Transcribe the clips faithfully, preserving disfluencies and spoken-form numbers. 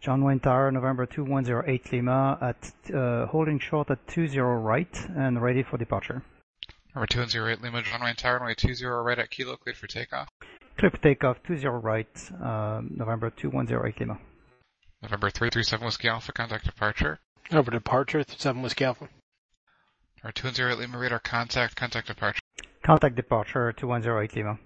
John Wayne Tower, November two one zero eight Lima, at uh, holding short at two zero right and ready for departure. Number two one zero eight Lima, John Wayne Tower, runway two zero right at Kilo, cleared for takeoff. Clear for takeoff, two zero right, uh, November two one zero eight Lima. November three three seven Whiskey Alpha, contact departure. Over departure, seven Whiskey Alpha. Number two one zero eight Lima, radar contact, contact departure. Contact departure, two one zero eight Lima.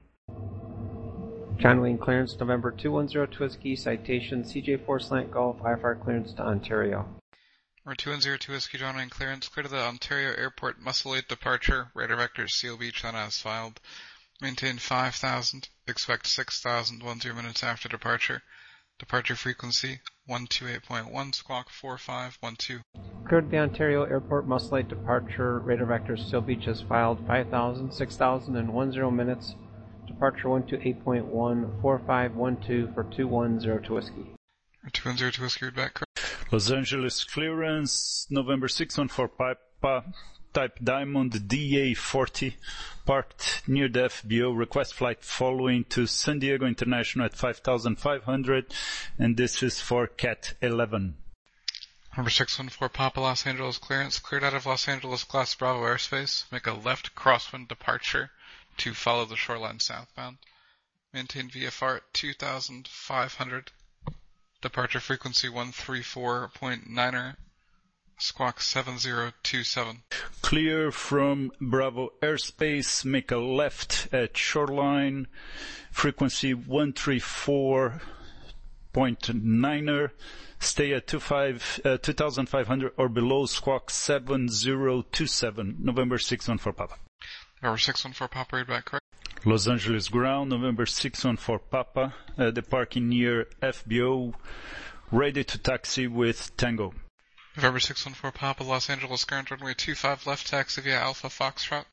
John Wayne clearance, November two one zero two Whiskey, citation C J four Slant Golf, I F R clearance to Ontario. Number two one zero two Whiskey, John Wayne clearance, clear to the Ontario Airport, Muscle eight departure, radar vector Seal Beach, then as filed. Maintain five thousand, expect six thousand, one zero minutes after departure. Departure frequency, one two eight point one, squawk four five one two. Cleared the Ontario Airport, Muscle eight departure, radar vector Seal Beach has filed five thousand, six thousand, and one zero minutes. Departure one two eight point one, four five one two for two one zero two Whiskey. two one zero two Whiskey, read back. Los Angeles clearance, November six one four Papa, type Diamond D A forty, parked near the F B O, request flight following to San Diego International at five thousand five hundred, and this is for C A T eleven. Number six one four Papa, Los Angeles clearance, cleared out of Los Angeles Class Bravo airspace, make a left crosswind departure to follow the shoreline southbound. Maintain V F R at two thousand five hundred. Departure frequency one three four point niner. Squawk seven zero two seven. Clear from Bravo airspace, make a left at shoreline, frequency one three four point niner. Stay at two thousand five hundred or below, squawk seven zero two seven. November six one four Papa. November six one four Papa, read back correct. Los Angeles ground, November six one four Papa, uh, departing near F B O, ready to taxi with Tango. November six one four Papa, Los Angeles ground, runway two five left, taxi via Alpha Foxtrot.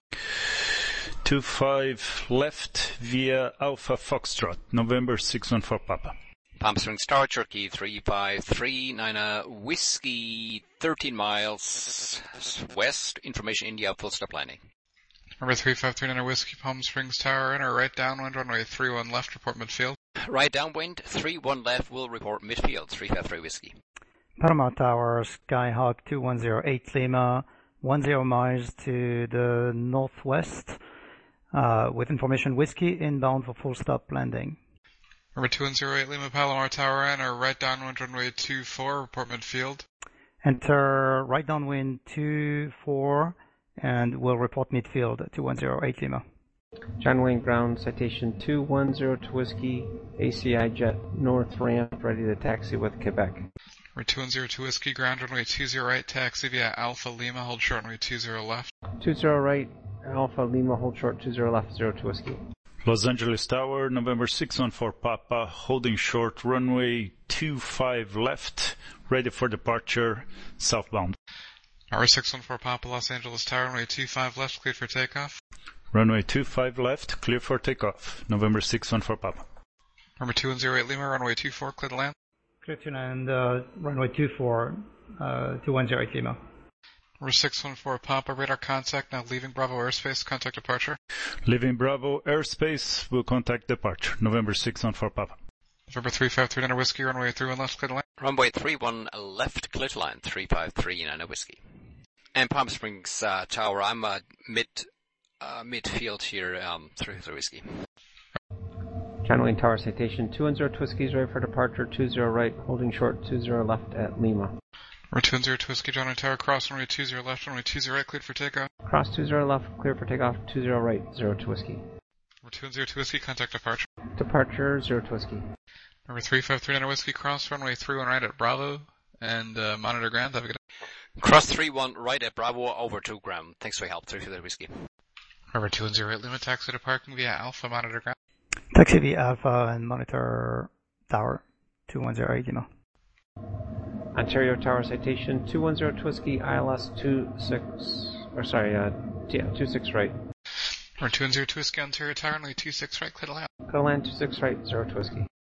two five left via Alpha Foxtrot, November six one four Papa. Palm Springs Tower, Turkey three five three nine uh, Whiskey, thirteen miles west, information India, full stop landing. Number three five three nine Whiskey, Palm Springs Tower, enter right downwind, runway three one left, report midfield. Right downwind, three one left, will report midfield, three five three Whiskey. Panama Tower, Skyhawk two one zero eight Lima, one zero miles to the northwest, uh, with information Whiskey, inbound for full stop landing. Number two one zero eight Lima, Palomar Tower, enter right downwind, runway two four, report midfield. Enter right downwind two four, and we'll report midfield at two one zero eight Lima. John Wayne ground, citation two one zero two Whiskey, A C I jet north ramp, ready to taxi with Quebec. Number two one zero two Whiskey, ground runway two zero right, taxi via Alpha Lima, hold short runway two zero left. two zero right, Alpha Lima, hold short two zero left, zero two Whiskey. Los Angeles Tower, November six one four Papa, holding short runway two five left, ready for departure, southbound. Number six one four Papa, Los Angeles Tower, runway two five left, cleared for takeoff. Runway two five left, clear for takeoff, November six one four Papa. Number two one zero eight Lima, runway two four, clear to land. Clear to land, uh, runway two four, uh, two one zero eight Lima. Number six one four Papa, radar contact, now leaving Bravo airspace, contact departure. Leaving Bravo airspace, will contact departure, November six one four Papa. November three five three nine Whiskey, runway three one left, clear to land. Runway three one left, clear to land, three five three nine Whiskey. And Palm Springs uh, Tower, I'm uh, mid uh, midfield here, um, three three Whiskey. John Wayne Tower, citation two one zero two Whiskey is ready for departure, two zero right, holding short two zero left at Lima. Number two one zero two Whiskey, John Wayne Tower, cross runway two zero left, runway two zero right, cleared for takeoff. Cross two zero left, clear for takeoff, two zero right, zero two Whiskey. Number two one zero two Whiskey, contact departure. Departure, zero two Whiskey. Number three five three nine Whiskey, cross runway three one right at Bravo, and uh, monitor ground, have a good day. Cross three one right at Bravo, over to ground. Thanks for your help, three five Whiskey. Number two one zero eight Lima, taxi to parking via Alpha, monitor ground. Taxi via Alpha and monitor Tower, two one zero eight Lima. Ontario Tower, citation two one zero two Whiskey, I L S two six, or sorry, uh, yeah, two six right. Number two one zero two Whiskey, Ontario Tower, runway two six right, clear to land. Clear to land, two six right, zero two Whiskey.